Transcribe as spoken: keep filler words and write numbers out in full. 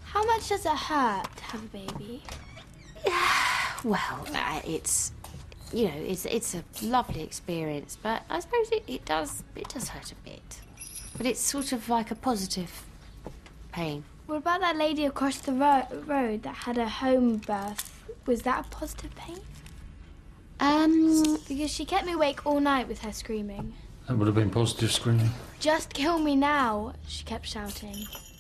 How much does it hurt to have a baby? Well, uh, it's, you know, it's it's a lovely experience, but I suppose it, it does it does hurt a bit. But it's sort of like a positive pain. What about that lady across the ro road that had a home birth? Was that a positive pain? Um, Because she kept me awake all night with her screaming. That would have been positive screaming. Just kill me now, she kept shouting.